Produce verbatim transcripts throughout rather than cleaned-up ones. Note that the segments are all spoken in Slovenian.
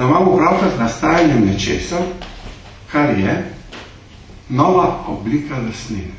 da imamo pravkrat nastajanjem nečesa, kar je nova oblika lastnine.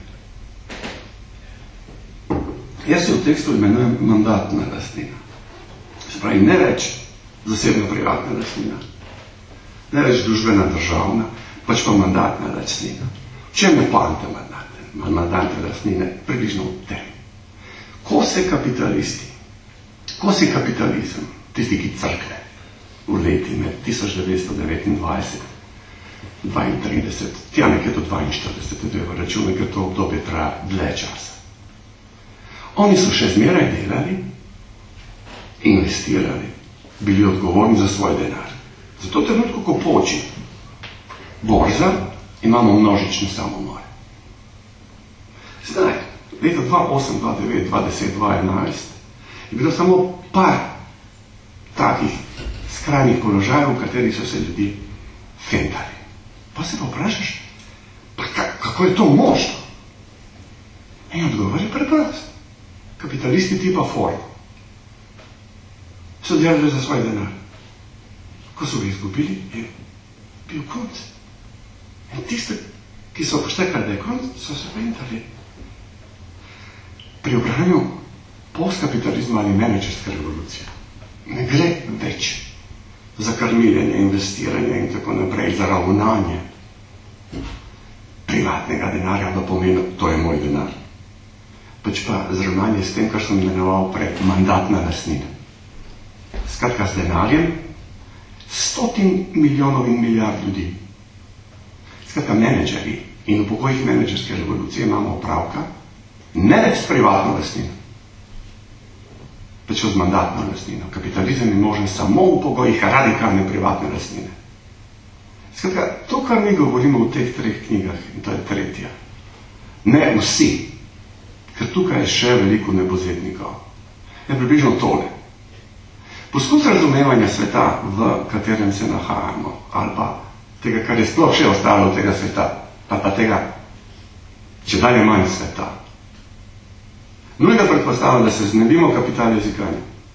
Jaz se v tekstu imenujem mandatna lastnina. Se pravi, ne več zasebno privatna lastnina, ne več družbena državna, pač pa mandatna lastnina. Čem je poanta mandatne, mandatne lastnine? Približno v tem. Ko se kapitalisti, ko se kapitalizem, tisti, ki crkne v leti med tisoč devetsto devetindvajset dvaintrideset, tja nekaj do dvainštirideset, treba računati, ker to obdobje traja dlje časa. Oni so še zmeraj delali, investirali, bili odgovorni za svoj denar. Zato trenutku, ko poči borza, imamo množične samomore. Zdaj, leta dva osem, dva devet, dva deset, dva enajst je bilo samo par takih skrajnih položajev, v katerih so se ljudi fentali. Pa se pa vprašaš, pa kako je to možno? In odgovor je preprost. Kapitalisti tipa Ford so delali za svoj denar. Ko so ga izgubili, je bil konc. In tiste, ki so poštekali, da je konc, so se fentali. Pri obranju postkapitalizma ali menedžerska revolucija ne gre več za krmiljenje, investiranje in tako naprej, za ravnanje privatnega denarja, da pomeni, to je moj denar. Pač pa z ravnanje s tem, kar sem imenoval pred mandatna lastnina. Skratka, z denarjem stotin milijonov in milijard ljudi. Skratka, menedžeri in v pogojih menedžerske revolucije imamo opravka ne več s privatno lastnino, pač z mandatno lastnino. Kapitalizem je možen samo v pogojih radikalne privatne lastnine. Skratka, to, kar mi govorimo v teh treh knjigah, in to je tretja, ne vsi, ker tukaj je še veliko nebozednikov, je približno tole. Poskus razumevanja sveta, v katerem se nahajamo, ali pa tega, kar je sploh še ostalo od tega sveta, ali pa tega, če dalje manj sveta. Nujno predpostavljam, da se znebimo kapital jezikanja.